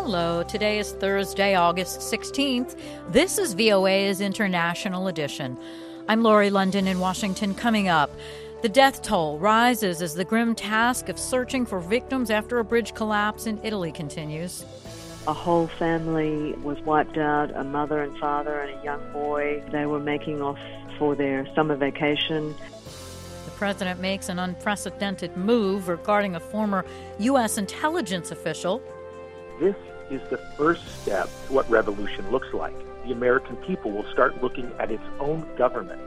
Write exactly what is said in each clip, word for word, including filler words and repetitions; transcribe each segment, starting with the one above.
Hello, today is Thursday, August sixteenth. This is V O A's International Edition. I'm Lori London in Washington. Coming up, the death toll rises as the grim task of searching for victims after a bridge collapse in Italy continues. A whole family was wiped out, a mother and father and a young boy. They were making off for their summer vacation. The president makes an unprecedented move regarding a former U S intelligence official. This is the first step to what revolution looks like. The American people will start looking at its own government.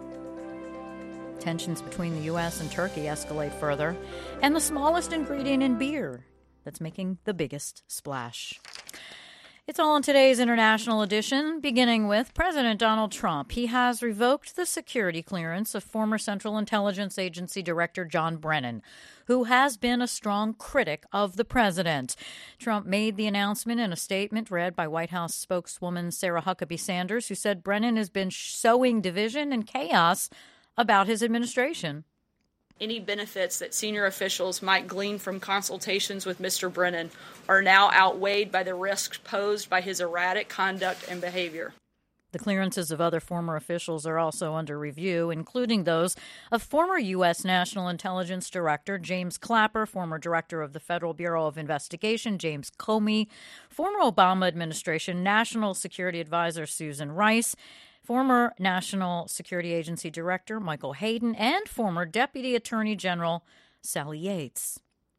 Tensions between the U S and Turkey escalate further, and the smallest ingredient in beer that's making the biggest splash. It's all in today's International Edition, beginning with President Donald Trump. He has revoked the security clearance of former Central Intelligence Agency Director John Brennan, who has been a strong critic of the president. Trump made the announcement in a statement read by White House spokeswoman Sarah Huckabee Sanders, who said Brennan has been sowing division and chaos about his administration. Any benefits that senior officials might glean from consultations with Mister Brennan are now outweighed by the risks posed by his erratic conduct and behavior. The clearances of other former officials are also under review, including those of former U S. National Intelligence Director James Clapper, former Director of the Federal Bureau of Investigation James Comey, former Obama administration National Security Advisor Susan Rice, former National Security Agency Director Michael Hayden, and former Deputy Attorney General Sally Yates.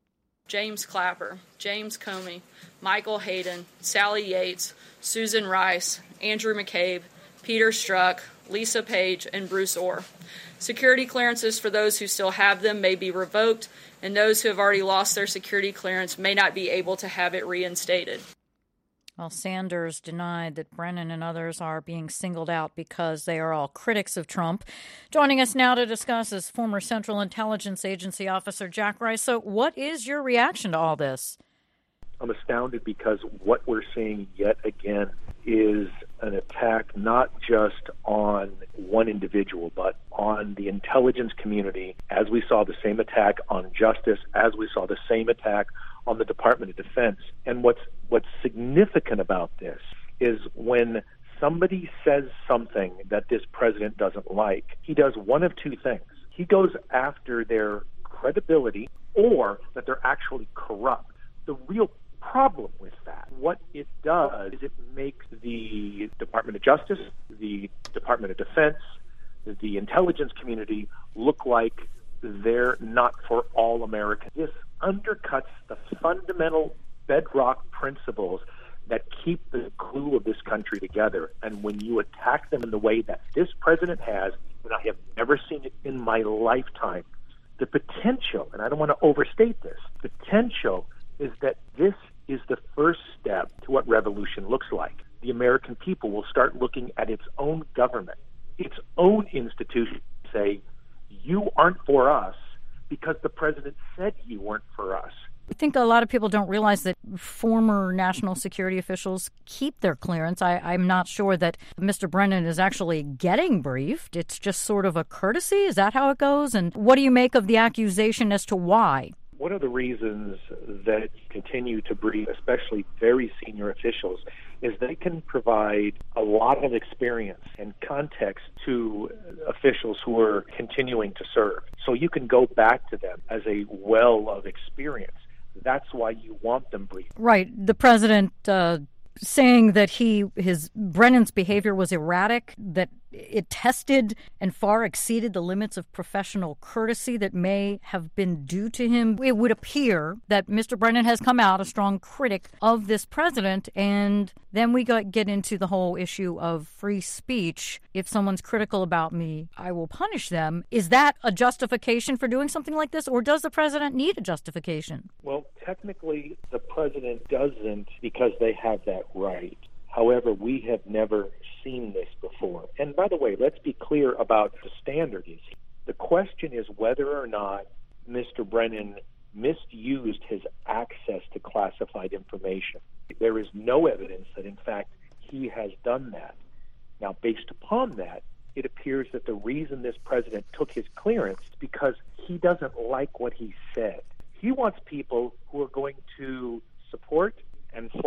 James Clapper, James Comey, Michael Hayden, Sally Yates, Susan Rice, Andrew McCabe, Peter Strzok, Lisa Page, and Bruce Orr. Security clearances for those who still have them may be revoked, and those who have already lost their security clearance may not be able to have it reinstated. Well, Sanders denied that Brennan and others are being singled out because they are all critics of Trump. Joining us now to discuss is former Central Intelligence Agency officer Jack Rice. So what is your reaction to all this? I'm astounded because what we're seeing yet again is an attack not just on one individual, but on the intelligence community, as we saw the same attack on justice, as we saw the same attack on the Department of Defense. And what's what's significant about this is when somebody says something that this president doesn't like, he does one of two things. He goes after their credibility or that they're actually corrupt. The real problem with that, what it does is it makes the Department of Justice, the Department of Defense, the intelligence community look like they're not for all Americans. This undercuts the fundamental bedrock principles that keep the glue of this country together. And when you attack them in the way that this president has, and I have never seen it in my lifetime, the potential, and I don't want to overstate this, potential is that this is the first step to what revolution looks like. The American people will start looking at its own government, its own institutions, say, you aren't for us because the president said you weren't for us. I think a lot of people don't realize that former national security officials keep their clearance. I, I'm not sure that Mister Brennan is actually getting briefed. It's just sort of a courtesy. Is that how it goes? And what do you make of the accusation as to why? One of the reasons that continue to brief, especially very senior officials, is they can provide a lot of experience and context to officials who are continuing to serve. So you can go back to them as a well of experience. That's why you want them briefed. Right. The president uh, saying that he his Brennan's behavior was erratic, that it tested and far exceeded the limits of professional courtesy that may have been due to him. It would appear that Mister Brennan has come out a strong critic of this president, and then we got, get into the whole issue of free speech. If someone's critical about me, I will punish them. Is that a justification for doing something like this, or does the president need a justification? Well, technically, the president doesn't because they have that right. However, we have never seen this before. And by the way, let's be clear about the standard is. The question is whether or not Mister Brennan misused his access to classified information. There is no evidence that, in fact, he has done that. Now, based upon that, it appears that the reason this president took his clearance is because he doesn't like what he said. He wants people who are going to support and flag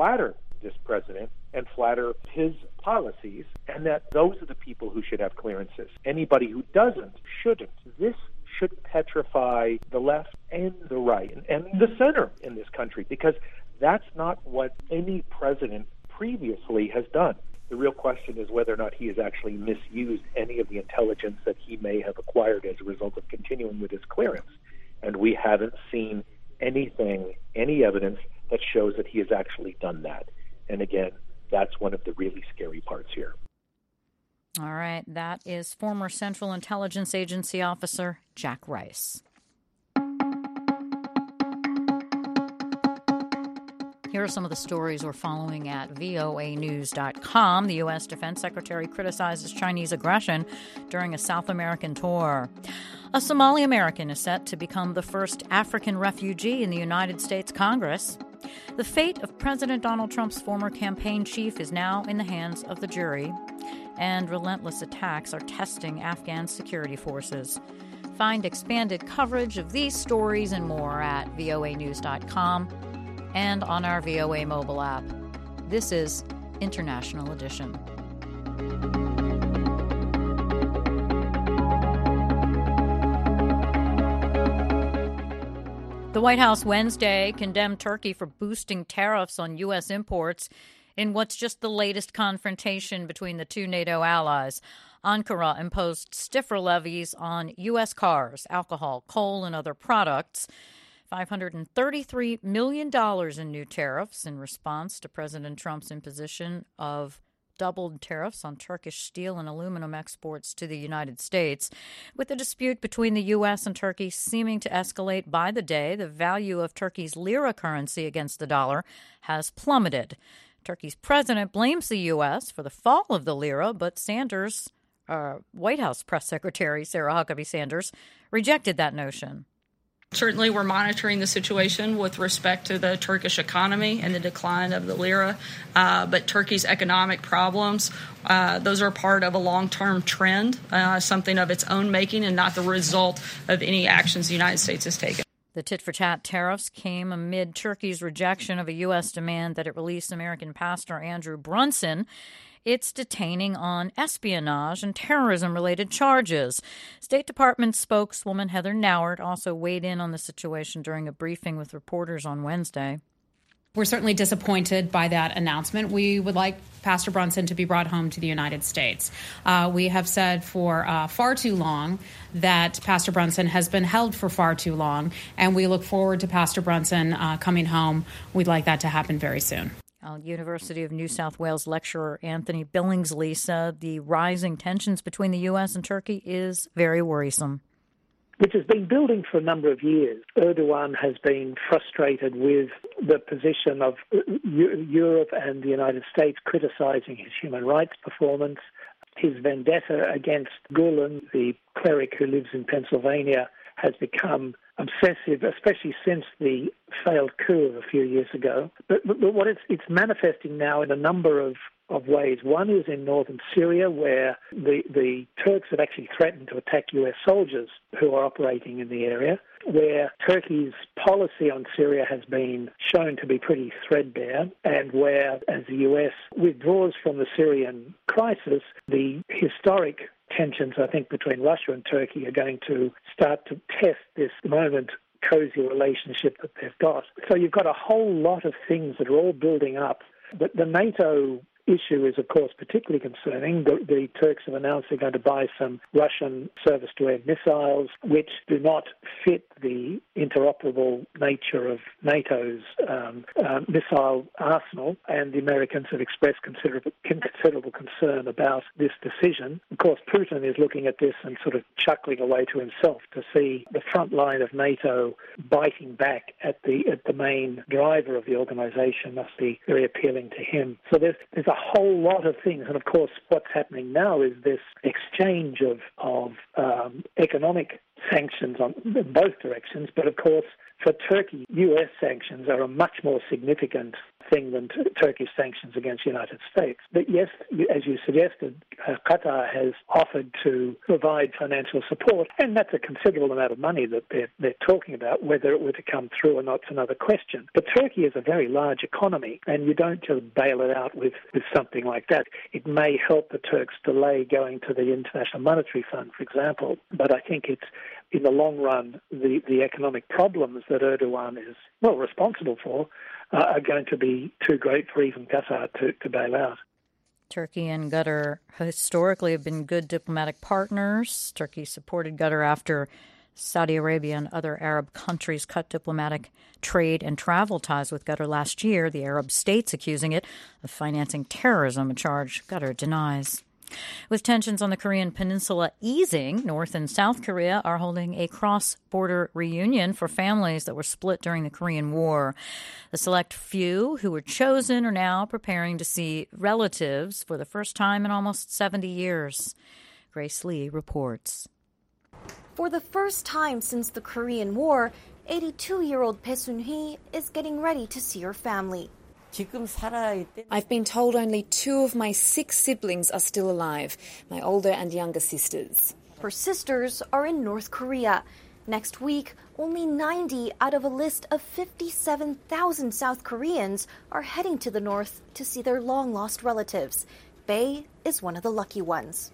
flatter this president and flatter his policies, and that those are the people who should have clearances. Anybody who doesn't shouldn't. This should petrify the left and the right and, and the center in this country, because that's not what any president previously has done. The real question is whether or not he has actually misused any of the intelligence that he may have acquired as a result of continuing with his clearance. And we haven't seen anything, any evidence that shows that he has actually done that. And again, that's one of the really scary parts here. All right. That is former Central Intelligence Agency officer Jack Rice. Here are some of the stories we're following at V O A news dot com. The U S Defense Secretary criticizes Chinese aggression during a South American tour. A Somali American is set to become the first African refugee in the United States Congress. The fate of President Donald Trump's former campaign chief is now in the hands of the jury. And relentless attacks are testing Afghan security forces. Find expanded coverage of these stories and more at V O A news dot com. and on our V O A mobile app. This is International Edition. The White House Wednesday condemned Turkey for boosting tariffs on U S imports in what's just the latest confrontation between the two NATO allies. Ankara imposed stiffer levies on U S cars, alcohol, coal, and other products. five hundred thirty-three million dollars in new tariffs in response to President Trump's imposition of doubled tariffs on Turkish steel and aluminum exports to the United States. With the dispute between the U S and Turkey seeming to escalate by the day, the value of Turkey's lira currency against the dollar has plummeted. Turkey's president blames the U S for the fall of the lira, but Sanders, uh, White House press secretary Sarah Huckabee Sanders, rejected that notion. Certainly, we're monitoring the situation with respect to the Turkish economy and the decline of the lira. Uh, but Turkey's economic problems, uh, those are part of a long-term trend, uh, something of its own making and not the result of any actions the United States has taken. The tit-for-tat tariffs came amid Turkey's rejection of a U S demand that it release American pastor Andrew Brunson. It's detaining on espionage and terrorism-related charges. State Department spokeswoman Heather Nauert also weighed in on the situation during a briefing with reporters on Wednesday. We're certainly disappointed by that announcement. We would like Pastor Brunson to be brought home to the United States. Uh, we have said for uh, far too long that Pastor Brunson has been held for far too long, and we look forward to Pastor Brunson uh, coming home. We'd like that to happen very soon. Uh, University of New South Wales lecturer Anthony Billingsley said the rising tensions between the U S and Turkey is very worrisome. Which has been building for a number of years. Erdogan has been frustrated with the position of Europe and the United States criticizing his human rights performance. His vendetta against Gulen, the cleric who lives in Pennsylvania, has become obsessive, especially since the failed coup of a few years ago. But, but, but what it's, it's manifesting now in a number of, of ways. One is in northern Syria, where the, the Turks have actually threatened to attack U S soldiers who are operating in the area, where Turkey's policy on Syria has been shown to be pretty threadbare, and where, as the U S withdraws from the Syrian crisis, the historic tensions, I think, between Russia and Turkey are going to start to test this moment cozy relationship that they've got. So you've got a whole lot of things that are all building up. But the NATO issue is, of course, particularly concerning. The, the Turks have announced they're going to buy some Russian surface-to-air missiles, which do not fit the interoperable nature of NATO's um, uh, missile arsenal, and the Americans have expressed considerable, considerable concern about this decision. Of course, Putin is looking at this and sort of chuckling away to himself to see the front line of NATO biting back at the at the main driver of the organization. Must be very appealing to him. So there's there's a whole lot of things, and of course what's happening now is this exchange of, of um, economic sanctions on both directions, but of course for Turkey, U S sanctions are a much more significant thing than t- Turkey's sanctions against the United States. But yes, as you suggested, uh, Qatar has offered to provide financial support, and that's a considerable amount of money that they're, they're talking about. Whether it were to come through or not is another question. But Turkey is a very large economy, and you don't just bail it out with, with something like that. It may help the Turks delay going to the International Monetary Fund, for example, but I think it's, in the long run, the, the economic problems that Erdogan is, well, responsible for uh, are going to be too great for even Qatar to, to bail out. Turkey and Qatar historically have been good diplomatic partners. Turkey supported Qatar after Saudi Arabia and other Arab countries cut diplomatic trade and travel ties with Qatar last year, the Arab states accusing it of financing terrorism, a charge Qatar denies. With tensions on the Korean peninsula easing, North and South Korea are holding a cross-border reunion for families that were split during the Korean War. The select few who were chosen are now preparing to see relatives for the first time in almost seventy years. Grace Lee reports. For the first time since the Korean War, eighty-two-year-old Bae Sun-hee is getting ready to see her family. I've been told only two of my six siblings are still alive, my older and younger sisters. Her sisters are in North Korea. Next week, only ninety out of a list of fifty-seven thousand South Koreans are heading to the north to see their long-lost relatives. Bae is one of the lucky ones.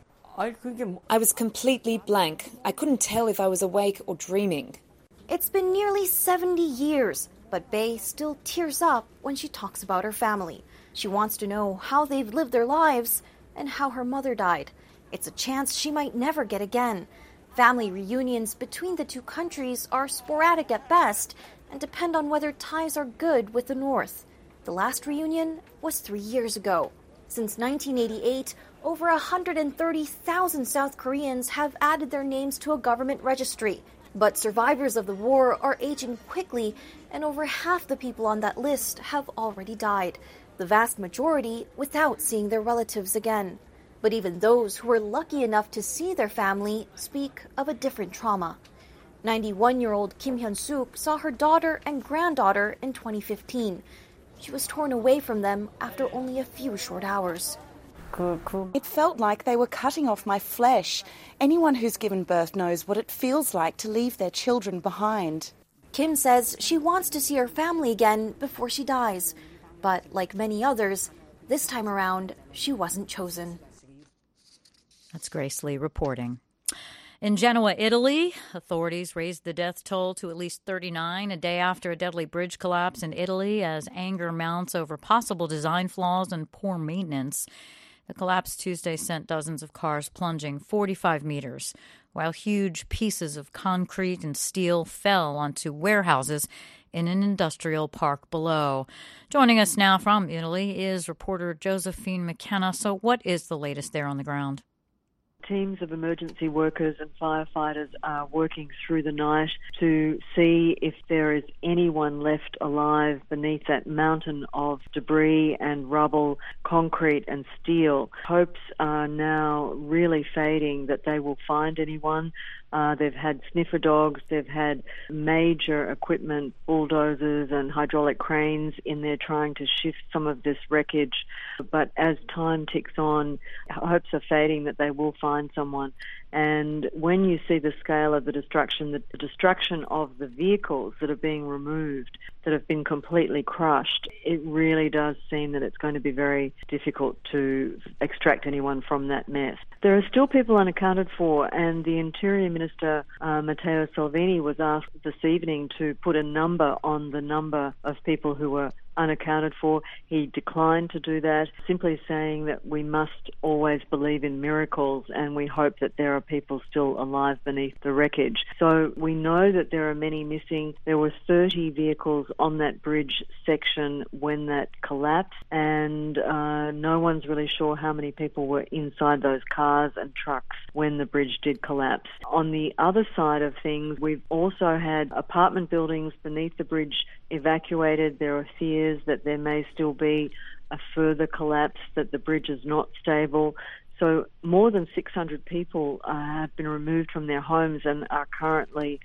I was completely blank. I couldn't tell if I was awake or dreaming. It's been nearly seventy years. But Bae still tears up when she talks about her family. She wants to know how they've lived their lives and how her mother died. It's a chance she might never get again. Family reunions between the two countries are sporadic at best and depend on whether ties are good with the North. The last reunion was three years ago. Since nineteen eighty-eight, over one hundred thirty thousand South Koreans have added their names to a government registry. But survivors of the war are aging quickly, and over half the people on that list have already died, the vast majority without seeing their relatives again. But even those who were lucky enough to see their family speak of a different trauma. ninety-one-year-old Kim Hyun-suk saw her daughter and granddaughter in twenty fifteen. She was torn away from them after only a few short hours. It felt like they were cutting off my flesh. Anyone who's given birth knows what it feels like to leave their children behind. Kim says she wants to see her family again before she dies. But like many others, this time around, she wasn't chosen. That's Grace Lee reporting. In Genoa, Italy, authorities raised the death toll to at least thirty-nine a day after a deadly bridge collapse in Italy as anger mounts over possible design flaws and poor maintenance. The collapse Tuesday sent dozens of cars plunging forty-five meters, while huge pieces of concrete and steel fell onto warehouses in an industrial park below. Joining us now from Italy is reporter Josephine McKenna. So what is the latest there on the ground? Teams of emergency workers and firefighters are working through the night to see if there is anyone left alive beneath that mountain of debris and rubble, concrete and steel. Hopes are now really fading that they will find anyone. Uh, they've had sniffer dogs, they've had major equipment, bulldozers and hydraulic cranes in there trying to shift some of this wreckage. But as time ticks on, hopes are fading that they will find someone. And when you see the scale of the destruction, the destruction of the vehicles that are being removed, that have been completely crushed, it really does seem that it's going to be very difficult to extract anyone from that mess. There are still people unaccounted for, and the Interior Minister, uh, Matteo Salvini, was asked this evening to put a number on the number of people who were unaccounted for. He declined to do that, simply saying that we must always believe in miracles and we hope that there are people still alive beneath the wreckage. So we know that there are many missing. There were thirty vehicles on that bridge section when that collapsed, and uh, no one's really sure how many people were inside those cars and trucks when the bridge did collapse. On the other side of things, we've also had apartment buildings beneath the bridge evacuated. There are fears that there may still be a further collapse, that the bridge is not stable. So more than six hundred people uh, have been removed from their homes and are currently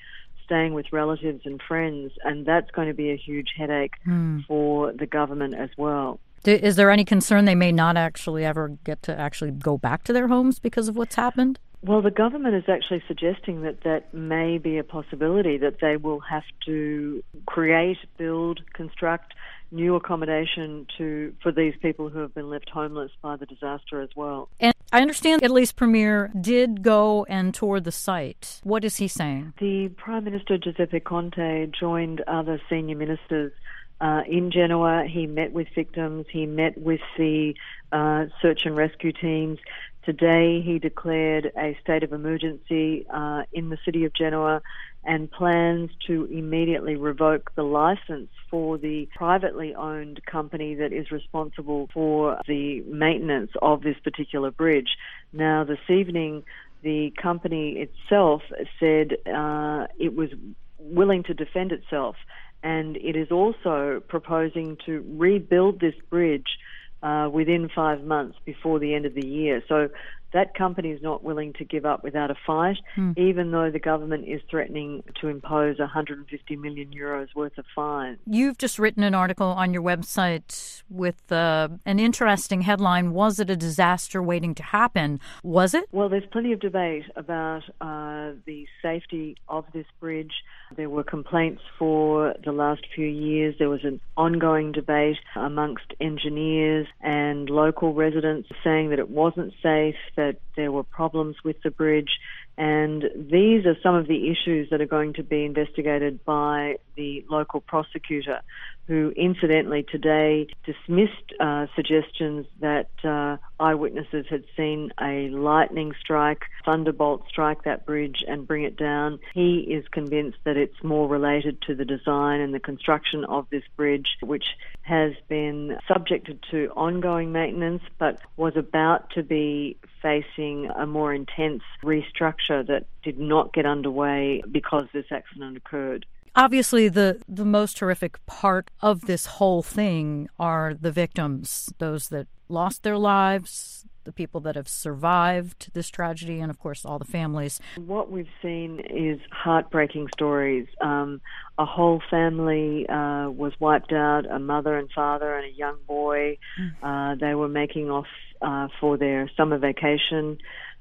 staying with relatives and friends, and that's going to be a huge headache mm. for the government as well. Is there any concern they may not actually ever get to actually go back to their homes because of what's happened? Well, the government is actually suggesting that that may be a possibility, that they will have to create, build, construct new accommodation to for these people who have been left homeless by the disaster as well. And I understand Italy's premier did go and tour the site. What is he saying? The Prime Minister Giuseppe Conte joined other senior ministers Uh, in Genoa. He met with victims. He met with the uh, search and rescue teams. Today he declared a state of emergency uh, in the city of Genoa and plans to immediately revoke the license for the privately owned company that is responsible for the maintenance of this particular bridge. Now, this evening, the company itself said uh, it was willing to defend itself, and it is also proposing to rebuild this bridge uh, within five months before the end of the year. So that company is not willing to give up without a fight, hmm. even though the government is threatening to impose one hundred fifty million euros worth of fine. You've just written an article on your website with uh, an interesting headline, "Was it a disaster waiting to happen?" Was it? Well, there's plenty of debate about uh, the safety of this bridge. There were complaints for the last few years. There was an ongoing debate amongst engineers and local residents saying that it wasn't safe, that there were problems with the bridge, and these are some of the issues that are going to be investigated by the local prosecutor, who incidentally today dismissed uh, suggestions that uh, eyewitnesses had seen a lightning strike, thunderbolt strike that bridge and bring it down. He is convinced that it's more related to the design and the construction of this bridge, which has been subjected to ongoing maintenance but was about to be facing a more intense restructure that did not get underway because this accident occurred. Obviously, the, the most horrific part of this whole thing are the victims, those that lost their lives, the people that have survived this tragedy, and, of course, all the families. What we've seen is heartbreaking stories. Um, a whole family uh, was wiped out, a mother and father and a young boy. Mm. Uh, they were making off uh, for their summer vacation,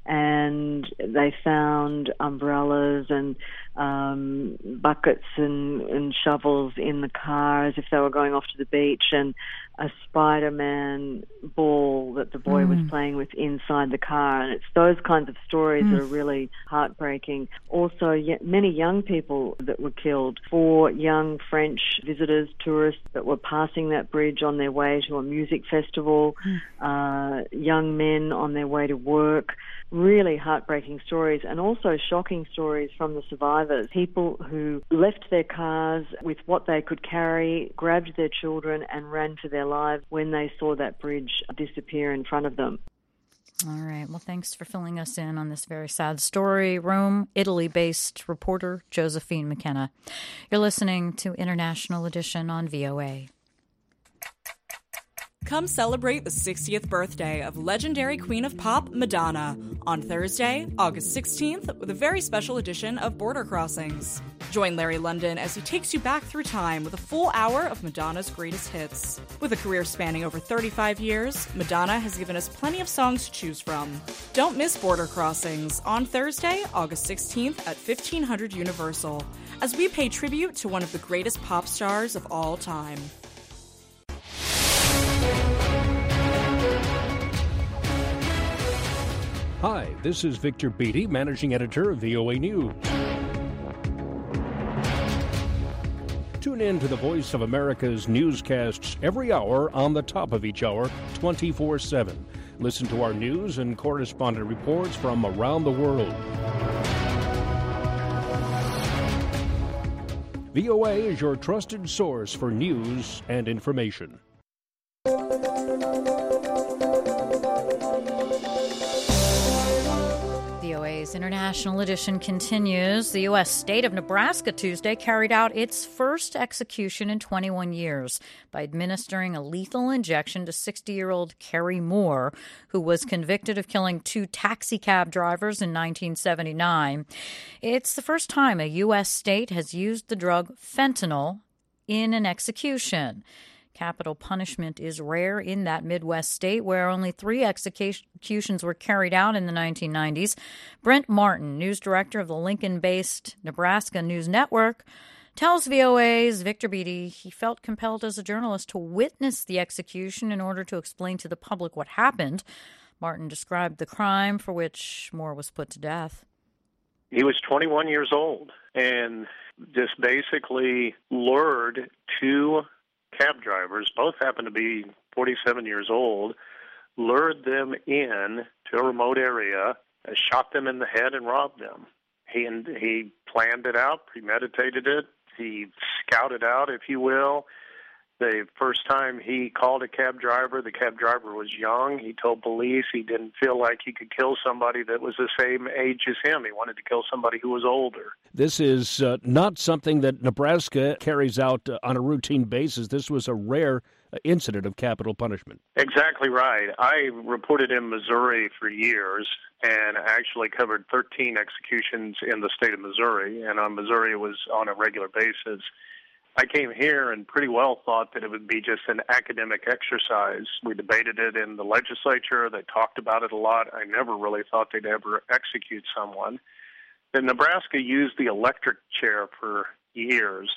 and they found umbrellas and um, buckets and, and shovels in the car as if they were going off to the beach, and a Spider-Man ball that the boy mm. was playing with inside the car. And it's those kinds of stories mm. that are really heartbreaking. Also, y- many young people that were killed. Four young French visitors, tourists that were passing that bridge on their way to a music festival, mm. uh, young men on their way to work. Really heartbreaking stories, and also shocking stories from the survivors. People who left their cars with what they could carry, grabbed their children and ran for their lives when they saw that bridge disappear in front of them. All right. Well, thanks for filling us in on this very sad story. Rome, Italy-based reporter Josephine McKenna. You're listening to International Edition on V O A. Come celebrate the sixtieth birthday of legendary queen of pop, Madonna, on Thursday, August sixteenth, with a very special edition of Border Crossings. Join Larry London as he takes you back through time with a full hour of Madonna's greatest hits. With a career spanning over thirty-five years, Madonna has given us plenty of songs to choose from. Don't miss Border Crossings on Thursday, August sixteenth at fifteen hundred Universal, as we pay tribute to one of the greatest pop stars of all time. Hi, this is Victor Beattie, Managing Editor of V O A News. Tune in to the Voice of America's newscasts every hour on the top of each hour, twenty-four seven. Listen to our news and correspondent reports from around the world. V O A is your trusted source for news and information. V O A's Today's International Edition continues. The U S state of Nebraska Tuesday carried out its first execution in twenty-one years by administering a lethal injection to sixty-year-old Carrie Moore, who was convicted of killing two taxi cab drivers in nineteen seventy-nine. It's the first time a U S state has used the drug fentanyl in an execution. Capital punishment is rare in that Midwest state where only three executions were carried out in the nineteen nineties. Brent Martin, news director of the Lincoln-based Nebraska News Network, tells V O A's Victor Beattie he felt compelled as a journalist to witness the execution in order to explain to the public what happened. Martin described the crime for which Moore was put to death. He was twenty-one years old and just basically lured two cab drivers, both happened to be forty-seven years old, lured them in to a remote area, shot them in the head, and robbed them. He and he planned it out, premeditated it. He scouted out, if you will. The first time he called a cab driver, the cab driver was young. He told police he didn't feel like he could kill somebody that was the same age as him. He wanted to kill somebody who was older. This is uh, not something that Nebraska carries out uh, on a routine basis. This was a rare uh, incident of capital punishment. Exactly right. I reported in Missouri for years and actually covered thirteen executions in the state of Missouri, and on Missouri was on a regular basis. I came here and pretty well thought that it would be just an academic exercise. We debated it in the legislature. They talked about it a lot. I never really thought they'd ever execute someone. Then Nebraska used the electric chair for years,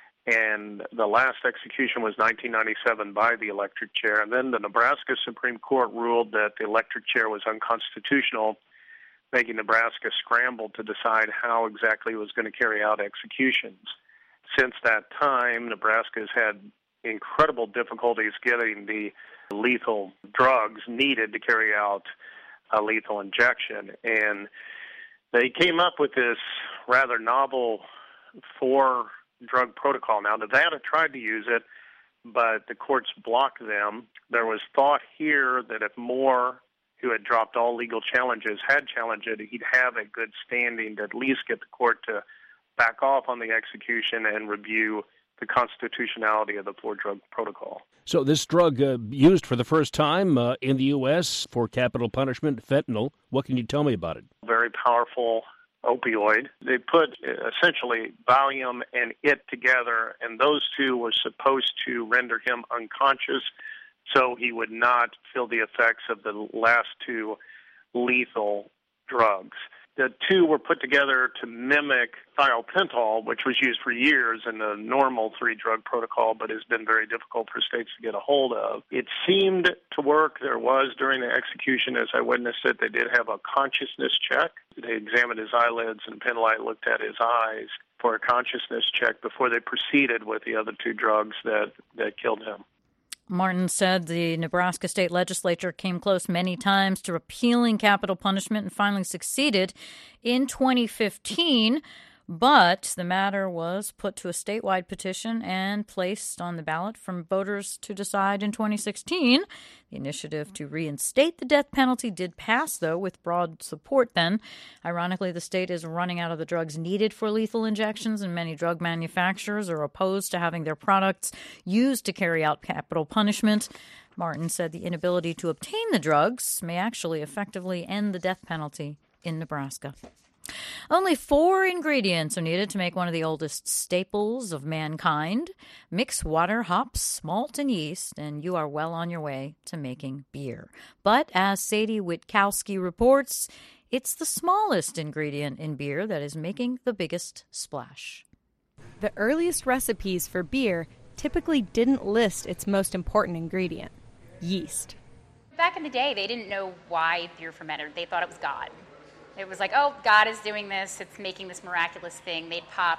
and the last execution was nineteen ninety-seven by the electric chair. And then the Nebraska Supreme Court ruled that the electric chair was unconstitutional, making Nebraska scramble to decide how exactly it was going to carry out executions. Since that time, Nebraska has had incredible difficulties getting the lethal drugs needed to carry out a lethal injection. And they came up with this rather novel four-drug protocol. Now, Nevada tried to use it, but the courts blocked them. There was thought here that if Moore, who had dropped all legal challenges, had challenged it, he'd have a good standing to at least get the court to back off on the execution and review the constitutionality of the four-drug protocol. So this drug uh, used for the first time uh, in the U S for capital punishment, fentanyl. What can you tell me about it? Very powerful opioid. They put essentially Valium and it together, and those two were supposed to render him unconscious so he would not feel the effects of the last two lethal drugs. The two were put together to mimic thiopental, which was used for years in the normal three-drug protocol, but has been very difficult for states to get a hold of. It seemed to work. There was, during the execution, as I witnessed it, they did have a consciousness check. They examined his eyelids, and Penlight looked at his eyes for a consciousness check before they proceeded with the other two drugs that, that killed him. Martin said the Nebraska state legislature came close many times to repealing capital punishment and finally succeeded in twenty fifteen, but the matter was put to a statewide petition and placed on the ballot for voters to decide in twenty sixteen. The initiative to reinstate the death penalty did pass, though, with broad support then. Ironically, the state is running out of the drugs needed for lethal injections, and many drug manufacturers are opposed to having their products used to carry out capital punishment. Martin said the inability to obtain the drugs may actually effectively end the death penalty in Nebraska. Only four ingredients are needed to make one of the oldest staples of mankind. Mix water, hops, malt, and yeast, and you are well on your way to making beer. But as Sadie Witkowski reports, it's the smallest ingredient in beer that is making the biggest splash. The earliest recipes for beer typically didn't list its most important ingredient, yeast. Back in the day, they didn't know why beer fermented. They thought it was God. It was like, oh, God is doing this. It's making this miraculous thing. They'd pop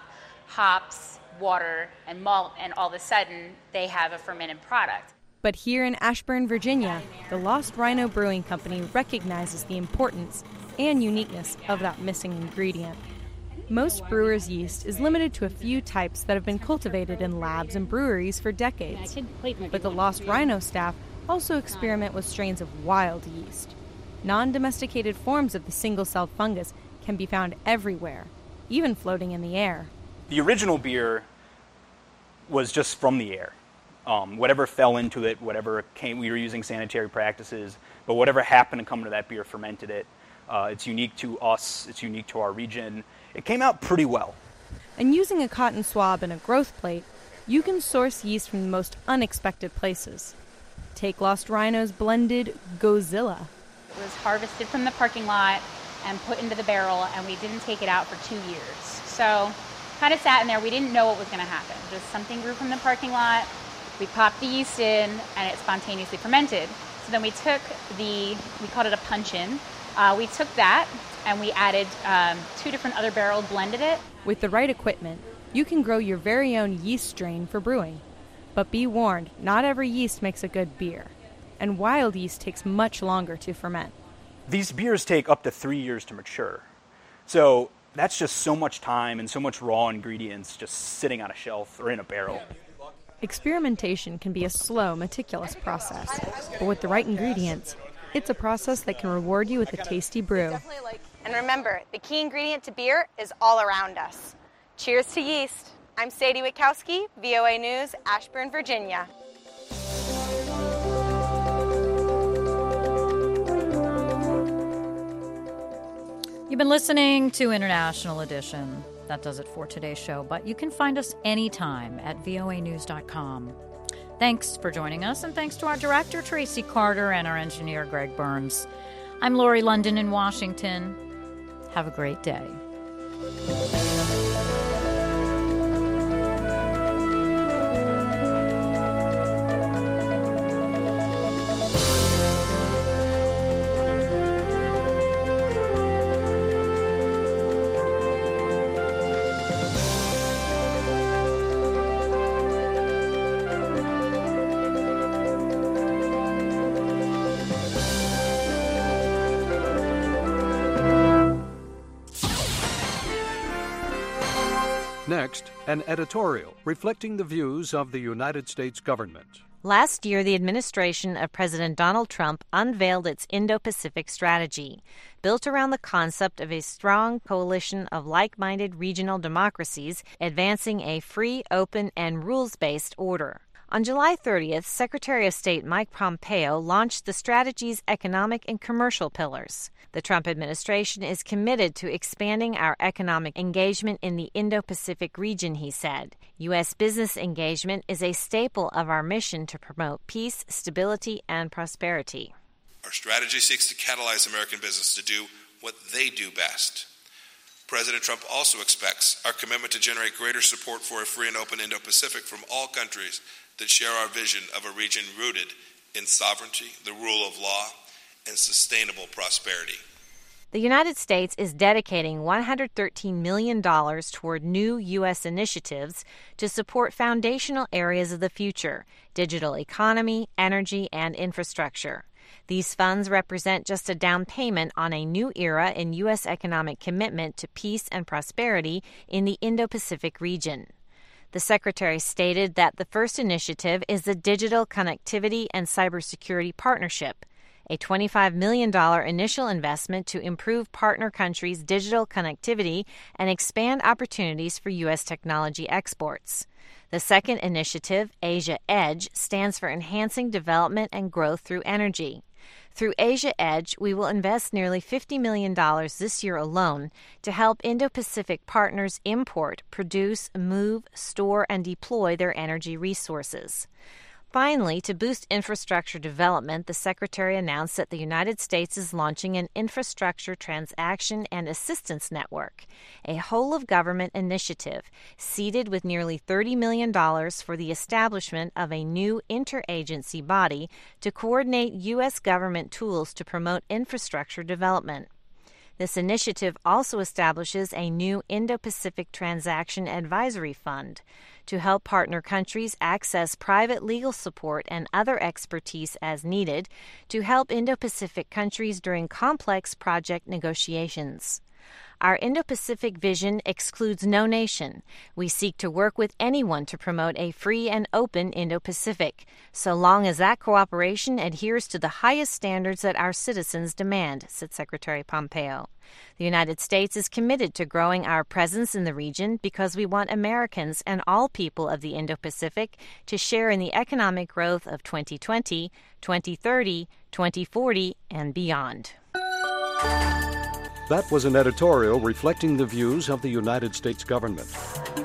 hops, water, and malt, and all of a sudden, they have a fermented product. But here in Ashburn, Virginia, the Lost Rhino Brewing Company recognizes the importance and uniqueness of that missing ingredient. Most brewers' yeast is limited to a few types that have been cultivated in labs and breweries for decades. But the Lost Rhino staff also experiment with strains of wild yeast. Non-domesticated forms of the single-celled fungus can be found everywhere, even floating in the air. The original beer was just from the air. Um, whatever fell into it, whatever came, we were using sanitary practices, but whatever happened to come into that beer fermented it. Uh, it's unique to us. It's unique to our region. It came out pretty well. And using a cotton swab and a growth plate, you can source yeast from the most unexpected places. Take Lost Rhino's blended Gozilla. It was harvested from the parking lot and put into the barrel, and we didn't take it out for two years. So kind of sat in there. We didn't know what was going to happen. Just something grew from the parking lot. We popped the yeast in, and it spontaneously fermented. So then we took the, we called it a punch-in. Uh, we took that, and we added um, two different other barrels, blended it. With the right equipment, you can grow your very own yeast strain for brewing. But be warned, not every yeast makes a good beer. And wild yeast takes much longer to ferment. These beers take up to three years to mature. So that's just so much time and so much raw ingredients just sitting on a shelf or in a barrel. Experimentation can be a slow, meticulous process, but with the right ingredients, it's a process that can reward you with a tasty brew. And remember, the key ingredient to beer is all around us. Cheers to yeast. I'm Sadie Witkowski, V O A News, Ashburn, Virginia. You've been listening to International Edition. That does it for today's show, but you can find us anytime at V O A news dot com. Thanks for joining us, and thanks to our director, Tracy Carter, and our engineer, Greg Burns. I'm Lori London in Washington. Have a great day. Next, an editorial reflecting the views of the United States government. Last year, the administration of President Donald Trump unveiled its Indo-Pacific strategy, built around the concept of a strong coalition of like-minded regional democracies advancing a free, open, and rules-based order. On July thirtieth, Secretary of State Mike Pompeo launched the strategy's economic and commercial pillars. The Trump administration is committed to expanding our economic engagement in the Indo-Pacific region, he said. U S business engagement is a staple of our mission to promote peace, stability, and prosperity. Our strategy seeks to catalyze American business to do what they do best. President Trump also expects our commitment to generate greater support for a free and open Indo-Pacific from all countries that share our vision of a region rooted in sovereignty, the rule of law, and sustainable prosperity. The United States is dedicating one hundred thirteen million dollars toward new U S initiatives to support foundational areas of the future: digital economy, energy, and infrastructure. These funds represent just a down payment on a new era in U S economic commitment to peace and prosperity in the Indo-Pacific region. The Secretary stated that the first initiative is the Digital Connectivity and Cybersecurity Partnership, a twenty-five million dollars initial investment to improve partner countries' digital connectivity and expand opportunities for U S technology exports. The second initiative, Asia Edge, stands for Enhancing Development and Growth Through Energy. Through Asia Edge, we will invest nearly fifty million dollars this year alone to help Indo-Pacific partners import, produce, move, store, and deploy their energy resources. Finally, to boost infrastructure development, the Secretary announced that the United States is launching an Infrastructure Transaction and Assistance Network, a whole-of-government initiative seeded with nearly thirty million dollars for the establishment of a new interagency body to coordinate U S government tools to promote infrastructure development. This initiative also establishes a new Indo-Pacific Transaction Advisory Fund to help partner countries access private legal support and other expertise as needed to help Indo-Pacific countries during complex project negotiations. Our Indo-Pacific vision excludes no nation. We seek to work with anyone to promote a free and open Indo-Pacific, so long as that cooperation adheres to the highest standards that our citizens demand, said Secretary Pompeo. The United States is committed to growing our presence in the region because we want Americans and all people of the Indo-Pacific to share in the economic growth of twenty twenty, twenty thirty, twenty forty, and beyond. That was an editorial reflecting the views of the United States government.